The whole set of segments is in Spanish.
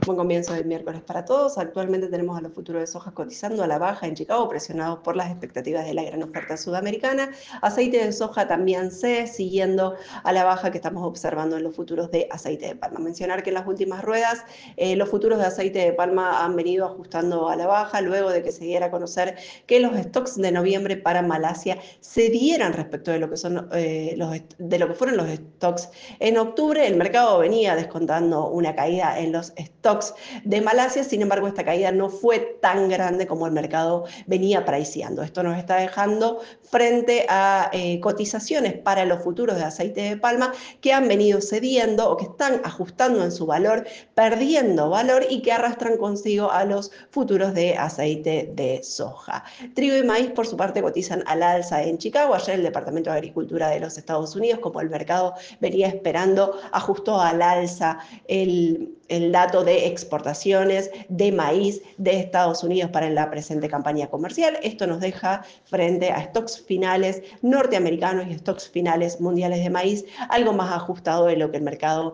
Buen comienzo del miércoles para todos. Actualmente tenemos a los futuros de soja cotizando a la baja en Chicago, presionados por las expectativas de la gran oferta sudamericana. Aceite de soja también siguiendo a la baja que estamos observando en los futuros de aceite de palma. Mencionar que en las últimas ruedas los futuros de aceite de palma han venido ajustando a la baja luego de que se diera a conocer que los stocks de noviembre para Malasia se dieran respecto de lo que son de lo que fueron los stocks en octubre. El mercado venía descontando una caída en los stocks de Malasia, sin embargo esta caída no fue tan grande como el mercado venía priceando. Esto nos está dejando frente a cotizaciones para los futuros de aceite de palma que han venido cediendo o que están ajustando en su valor, perdiendo valor y que arrastran consigo a los futuros de aceite de soja. Trigo y maíz por su parte cotizan al alza en Chicago. Ayer el Departamento de Agricultura de los Estados Unidos, como el mercado venía esperando, ajustó al alza el dato de exportaciones de maíz de Estados Unidos para la presente campaña comercial. Esto nos deja frente a stocks finales norteamericanos y stocks finales mundiales de maíz algo más ajustado de lo que el mercado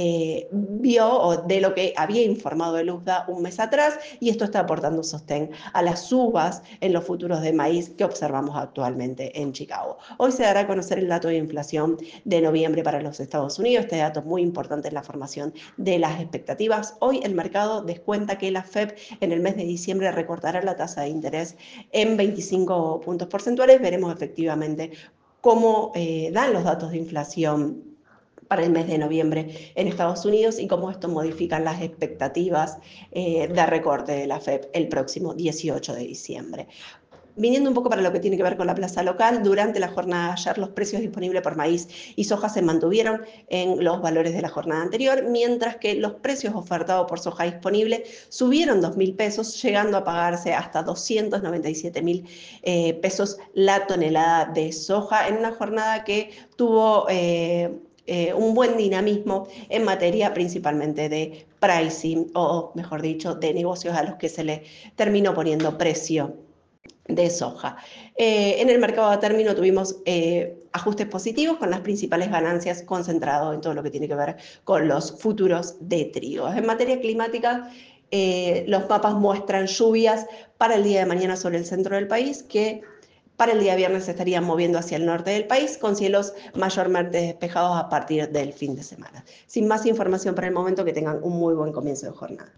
vio o de lo que había informado el USDA un mes atrás, y esto está aportando sostén a las subas en los futuros de maíz que observamos actualmente en Chicago. Hoy se dará a conocer el dato de inflación de noviembre para los Estados Unidos. Este dato es muy importante en la formación de las expectativas. Hoy el mercado descuenta que la FED en el mes de diciembre recortará la tasa de interés en 25 puntos porcentuales. Veremos efectivamente cómo dan los datos de inflación para el mes de noviembre en Estados Unidos y cómo esto modifican las expectativas de recorte de la FED el próximo 18 de diciembre. Viniendo un poco para lo que tiene que ver con la plaza local, durante la jornada de ayer los precios disponibles por maíz y soja se mantuvieron en los valores de la jornada anterior, mientras que los precios ofertados por soja disponible subieron 2.000 pesos, llegando a pagarse hasta 297.000 pesos la tonelada de soja, en una jornada que tuvo un buen dinamismo en materia principalmente de pricing, o mejor dicho, de negocios a los que se le terminó poniendo precio de soja. En el mercado a término tuvimos ajustes positivos con las principales ganancias concentradas en todo lo que tiene que ver con los futuros de trigo. En materia climática, los mapas muestran lluvias para el día de mañana sobre el centro del país que para el día viernes se estarían moviendo hacia el norte del país con cielos mayormente despejados a partir del fin de semana. Sin más información por el momento, que tengan un muy buen comienzo de jornada.